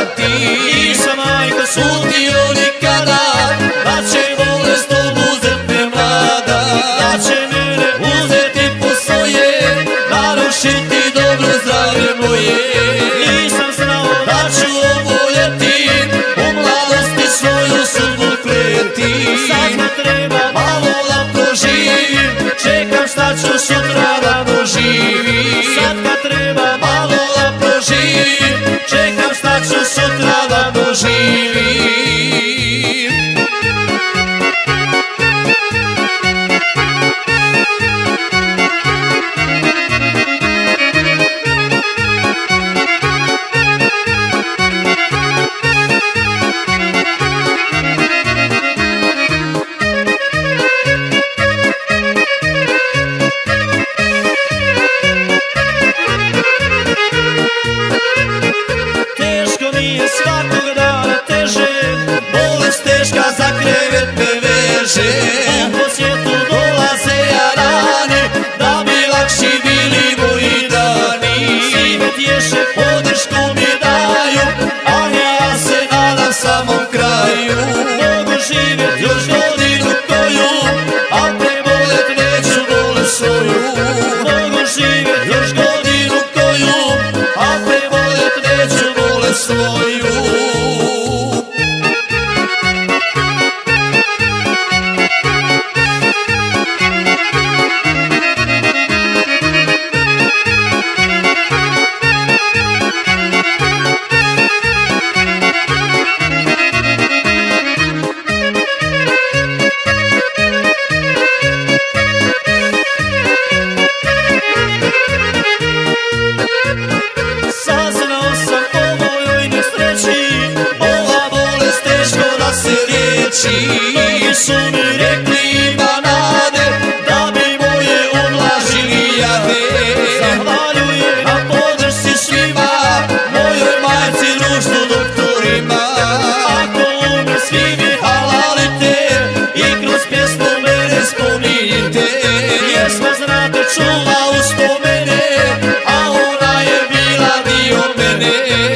ti. Nisam majko slutio nikada da će bolest obuzet me mlada, da će mene uzeti po svoje, narušiti dobro zdravlje moje. Nisam znao da ću oboljeti, u mladosti svoju sudbu kleti. Sad me treba malo da proživim, čekam šta ću sutra da doživim. Sad kad treba malo da proživim, čekam šta ću sutra da doživim. Svakog dana teže, bolest teška za krevet me veže. U posjetu dolaze rane, da bi lakši bili moji dani. Svi me tješe, podršku mi daju, ali ja se nadam samom kraju. Mogu živjet još godinu koju, a prebolet neću bolest svoju. Mogu živjet još godinu koju, a prebolet neću bolest svoju. Saznao sam o mojoj nesreći, ova bolest teško da se liječi. Mnogi su mi rekli ima nade, da bi moje ublažili jade. Zahvaljujem na podršci svima, mojoj majci, društvu, doktorima. Ako umre svi mi halalite i kroz pjesmu mene spominjite. Pjesma znate čula uspomene, a ona je bila dio mene.